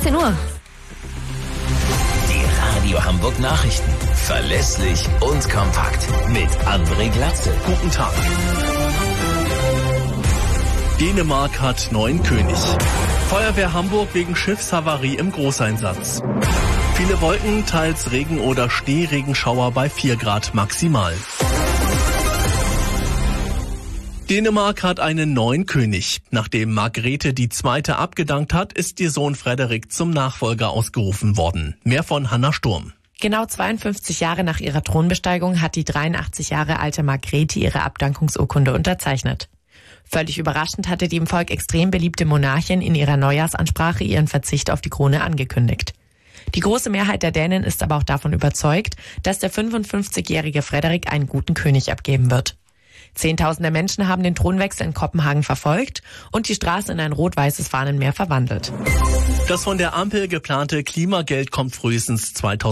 16 Uhr. Die Radio Hamburg Nachrichten. Verlässlich und kompakt. Mit André Glatzel. Guten Tag. Dänemark hat neuen König. Feuerwehr Hamburg wegen Schiffshavarie im Großeinsatz. Viele Wolken, teils Regen- oder Schneeregenschauer bei 4 Grad maximal. Dänemark hat einen neuen König. Nachdem Margrethe II. Abgedankt hat, ist ihr Sohn Frederik zum Nachfolger ausgerufen worden. Mehr von Hanna Sturm. Genau 52 Jahre nach ihrer Thronbesteigung hat die 83 Jahre alte Margrethe ihre Abdankungsurkunde unterzeichnet. Völlig überraschend hatte die im Volk extrem beliebte Monarchin in ihrer Neujahrsansprache ihren Verzicht auf die Krone angekündigt. Die große Mehrheit der Dänen ist aber auch davon überzeugt, dass der 55-jährige Frederik einen guten König abgeben wird. Zehntausende Menschen haben den Thronwechsel in Kopenhagen verfolgt und die Straße in ein rot-weißes Fahnenmeer verwandelt. Das von der Ampel geplante Klimageld kommt frühestens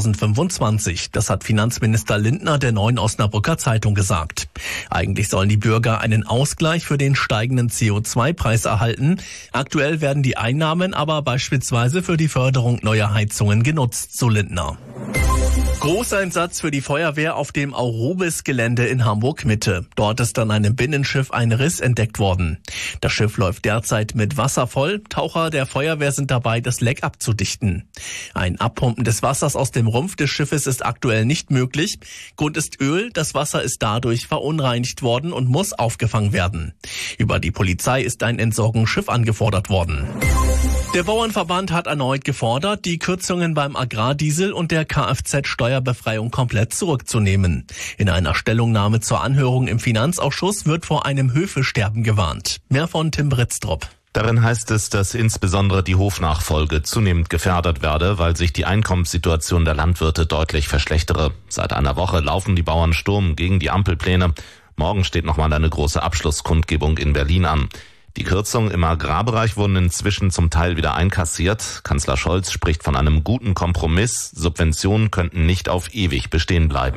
2025. Das hat Finanzminister Lindner der Neuen Osnabrücker Zeitung gesagt. Eigentlich sollen die Bürger einen Ausgleich für den steigenden CO2-Preis erhalten. Aktuell werden die Einnahmen aber beispielsweise für die Förderung neuer Heizungen genutzt, so Lindner. Großeinsatz für die Feuerwehr auf dem Aurobis-Gelände in Hamburg-Mitte. Dort ist an einem Binnenschiff ein Riss entdeckt worden. Das Schiff läuft derzeit mit Wasser voll. Taucher der Feuerwehr sind dabei, das Leck abzudichten. Ein Abpumpen des Wassers aus dem Rumpf des Schiffes ist aktuell nicht möglich. Grund ist Öl. Das Wasser ist dadurch verunreinigt worden und muss aufgefangen werden. Über die Polizei ist ein Entsorgungsschiff angefordert worden. Der Bauernverband hat erneut gefordert, die Kürzungen beim Agrardiesel und der Kfz-Steuerbefreiung komplett zurückzunehmen. In einer Stellungnahme zur Anhörung im Finanzausschuss wird vor einem Höfesterben gewarnt. Mehr von Tim Britztrup. Darin heißt es, dass insbesondere die Hofnachfolge zunehmend gefährdet werde, weil sich die Einkommenssituation der Landwirte deutlich verschlechtere. Seit einer Woche laufen die Bauern Sturm gegen die Ampelpläne. Morgen steht nochmal eine große Abschlusskundgebung in Berlin an. Die Kürzungen im Agrarbereich wurden inzwischen zum Teil wieder einkassiert. Kanzler Scholz spricht von einem guten Kompromiss. Subventionen könnten nicht auf ewig bestehen bleiben.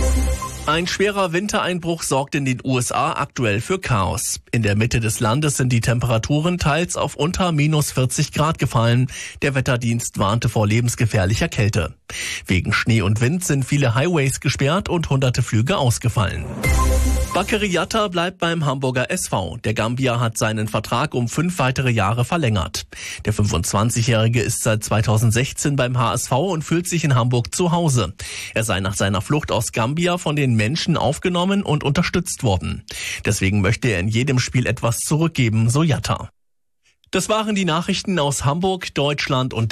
Ein schwerer Wintereinbruch sorgt in den USA aktuell für Chaos. In der Mitte des Landes sind die Temperaturen teils auf unter -40 Grad gefallen. Der Wetterdienst warnte vor lebensgefährlicher Kälte. Wegen Schnee und Wind sind viele Highways gesperrt und hunderte Flüge ausgefallen. Bakary Yatta bleibt beim Hamburger SV. Der Gambier hat seinen Vertrag um 5 weitere Jahre verlängert. Der 25-Jährige ist seit 2016 beim HSV und fühlt sich in Hamburg zu Hause. Er sei nach seiner Flucht aus Gambia von den Menschen aufgenommen und unterstützt worden. Deswegen möchte er in jedem Spiel etwas zurückgeben, so Yatta. Das waren die Nachrichten aus Hamburg, Deutschland und